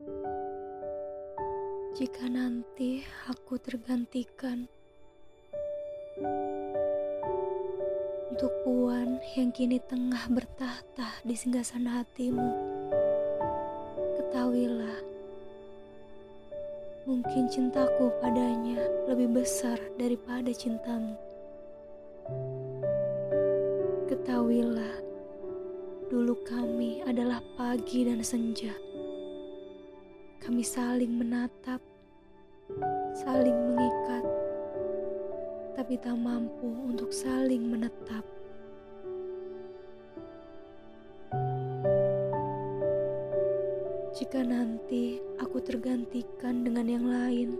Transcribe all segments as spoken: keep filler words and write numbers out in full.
Jika nanti aku tergantikan untuk puan yang kini tengah bertahta di singgasana hatimu, ketahuilah, mungkin cintaku padanya lebih besar daripada cintamu. Ketahuilah, dulu kami adalah pagi dan senja. Kami saling menatap, saling mengikat, tapi tak mampu untuk saling menetap. Jika nanti aku tergantikan dengan yang lain,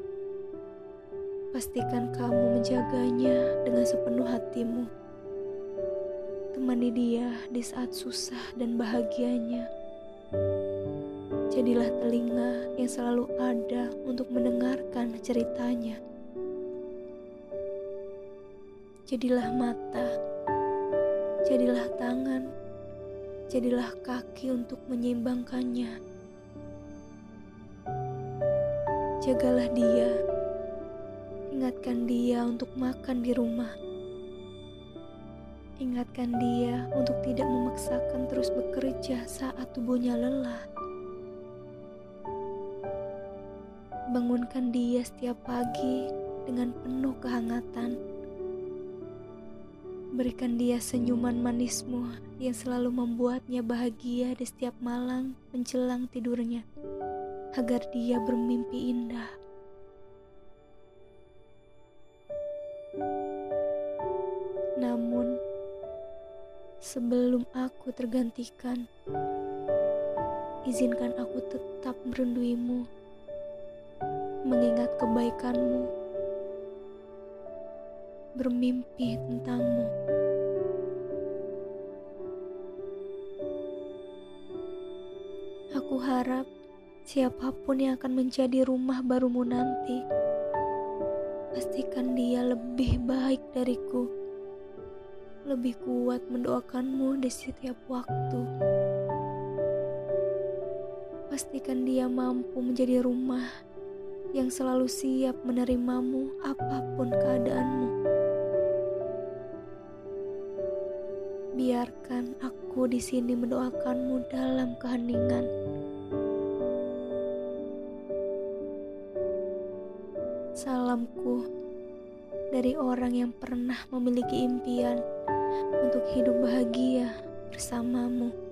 pastikan kamu menjaganya dengan sepenuh hatimu. Temani dia di saat susah dan bahagianya. Jadilah telinga yang selalu ada untuk mendengarkan ceritanya. Jadilah mata, jadilah tangan, jadilah kaki untuk menyeimbangkannya. Jagalah dia, ingatkan dia untuk makan di rumah. Ingatkan dia untuk tidak memaksakan terus bekerja saat tubuhnya lelah. Bangunkan dia setiap pagi dengan penuh kehangatan. Berikan dia senyuman manismu yang selalu membuatnya bahagia di setiap malam menjelang tidurnya, agar dia bermimpi indah. Namun, sebelum aku tergantikan, izinkan aku tetap merinduimu, mengingat kebaikanmu, bermimpi tentangmu. Aku harap siapapun yang akan menjadi rumah barumu nanti, pastikan dia lebih baik dariku, lebih kuat mendoakanmu di setiap waktu. Pastikan dia mampu menjadi rumah yang selalu siap menerimamu apapun keadaanmu. Biarkan aku di sini mendoakanmu dalam keheningan. Salamku dari orang yang pernah memiliki impian untuk hidup bahagia bersamamu.